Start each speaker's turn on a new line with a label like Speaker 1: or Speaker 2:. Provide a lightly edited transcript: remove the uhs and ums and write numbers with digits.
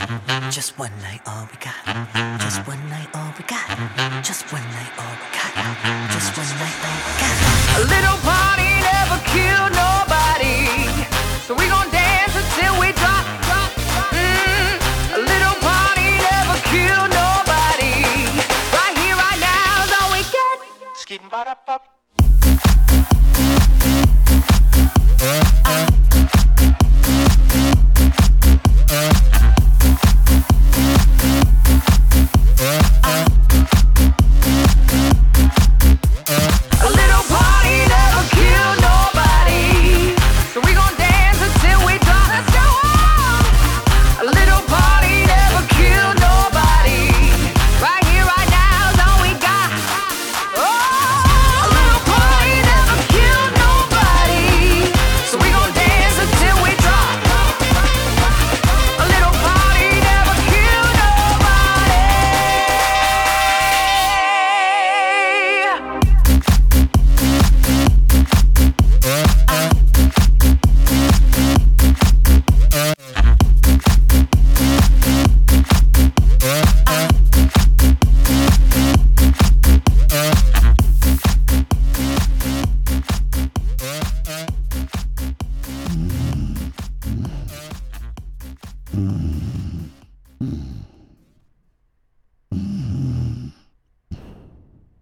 Speaker 1: Just one night, all we got. Just one night, all we got. Just one night, all we got. Just one night, all we got. A little party never killed nobody, so we gon' dance until we drop, drop, drop. A little party never killed nobody. Right here, right now is all we get. Skidin' ba da ba.